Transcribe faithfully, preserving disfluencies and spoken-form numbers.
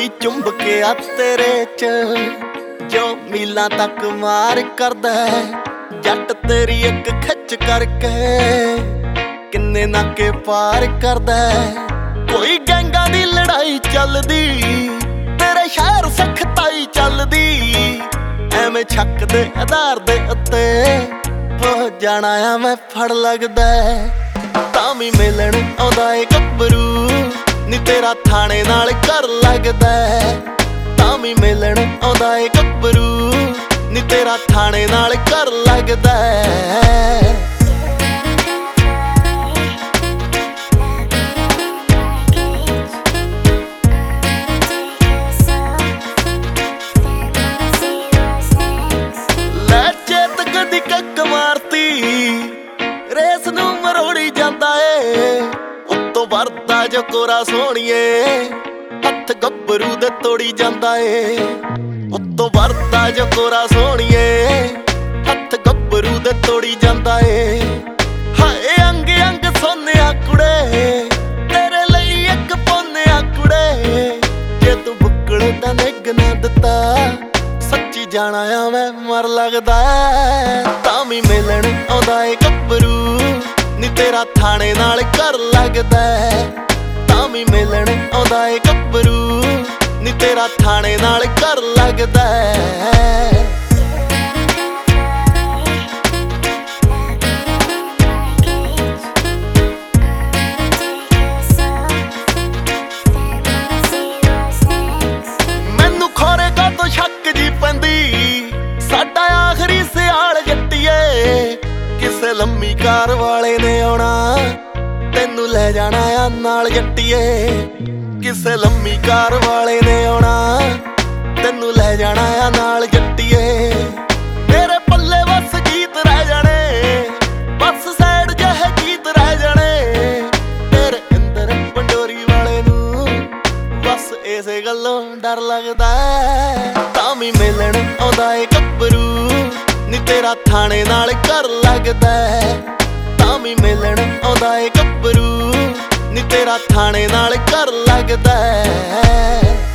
ਕੋਈ ਚੁੰਬ ਕੇ ਆ ਤੇਰੇ ਚ ਜੋ ਮੀਲਾਂ ਤੱਕ ਮਾਰ ਕਰਦਾ ਜੱਟ ਤੇਰੀ ਇੱਕ ਖਿੱਚ ਕਰਕੇ ਕਿੰਨੇ ਨਾਕੇ ਪਾਰ ਕਰਦਾ। ਕੋਈ ਗੈਂਗਾਂ ਦੀ ਲੜਾਈ ਚੱਲਦੀ ਤੇਰੇ ਸ਼ਹਿਰ ਸਖਤਾਈ ਚੱਲਦੀ ਐਵੇਂ ਛੱਕ ਦੇ ਆਧਾਰ ਦੇ ਉੱਤੇ ਹੋ ਜਾਣਾ ਆ ਮੈਂ ਫੜ ਲੱਗਦਾ। ਤਾਂ ਵੀ ਮਿਲਣ ਆਉਂਦਾ ਏ ਗੱਭਰੂ ਨੀ ਤੇਰਾ ਥਾਣੇ ਨਾਲ ਘਰ ਲੱਗਦਾ। ਤਾਂ ਵੀ ਮਿਲਣ ਆਉਂਦਾ ਏ ਗੱਭਰੂ ਨੀ ਤੇਰਾ ਥਾਣੇ ਨਾਲ ਘਰ ਲੱਗਦਾ। ਲੈ ਚੇਤਕ ਦੀ ਕੱਕ ਮਾਰਤੀ ਰੇਸ ਨੂੰ ਮਰੋੜੀ ਜਾਂਦਾ ਏ ਉੱਤੋਂ ਵਰਦਾ ਜੋ ਕੋਰਾ ਸੋਹਣੀਏ ਹੱਥ ਗੱਭਰੂ ਦੇ ਤੋੜੀ ਜਾਂਦਾ ਏ। ਉੱਤੋਂ ਵਰਦਾ ਜੋ ਕੋਰਾ ਸੋਹਣੀਏ ਹੱਥ ਗੱਭਰੂ ਦੇ ਤੋੜੀ ਜਾਂਦਾ ਏ। ਹਾਏ ਅੰਗ ਅੰਗ ਸੋਨਿਆ ਕੁੜੇ ਤੇਰੇ ਲਈ ਇੱਕ ਪੋਨਿਆ ਕੁੜੇ ਜੇ ਤੂੰ ਬੁੱਕਲ ਦਾ ਨਿੱਘ ਨਾ ਦਿੱਤਾ ਸੱਚੀ ਜਾਣਾ ਆ ਮੈਂ ਮਰ ਲੱਗਦਾ। ਤਾਂ ਵੀ ਮਿਲਣ ਆਉਂਦਾ ਏ ਗੱਭਰੂ ਨੀ ਤੇਰਾ ਥਾਣੇ ਨਾਲ ਘਰ ਲੱਗਦਾ। ਤਾਂ ਵੀ ਮਿਲਣ ਆਉਂਦਾ ਏ ਗੱਭਰੂ ਨੀ ਤੇਰਾ ਥਾਣੇ ਨਾਲ ਘਰ ਲੱਗਦਾ। ਮੈਨੂੰ ਖੋਰੇ ਕਾਹਤੋਂ ਸ਼ੱਕ ਜੀ ਪੈਂਦੀ ਸਾਡਾ ਆਖਰੀ ਸਿਆਲ ਜੱਟੀਏ ਕਿਸੇ ਲੰਮੀ ਕਾਰ ਵਾਲੇ ਨੇ ਆਉਣਾ ਤੈਨੂੰ ਲੈ ਜਾਣਾ ਆ ਨਾਲ ਜੱਟੀਏ। ਕਿਸੇ ਲੰਮੀ ਕਾਰ ਵਾਲੇ ਨੇ ਆਉਣਾ ਤੈਨੂੰ ਲੈ ਜਾਣਾ ਆ ਨਾਲ ਜੱਟੀਏ। ਮੇਰੇ ਪੱਲੇ ਬਸ ਗੀਤ ਰਹਿ ਜਾਣੇ ਬਸ ਸਾਈਡ ਜਿਹੇ ਗੀਤ ਰਹਿ ਜਾਣੇ ਤੇਰੇ ਅੰਦਰ ਪੰਡੋਰੀ ਵਾਲੇ ਨੂੰ ਬਸ ਇਸੇ ਗੱਲੋਂ ਡਰ ਲੱਗਦਾ। ਤਾਂ ਵੀ ਮਿਲਣ ਆਉਂਦਾ ਏ ਗੱਭਰੂ ਨੀ ਤੇਰਾ ਥਾਣੇ ਨਾਲ ਘਰ ਲੱਗਦਾ। ਤਾਂ ਵੀ ਮਿਲਣ ਆਉਂਦਾ ਏ ਗੱਭਰੂ ਨੀ ਤੇਰਾ ਥਾਣੇ ਨਾਲ ਘਰ ਲੱਗਦਾ।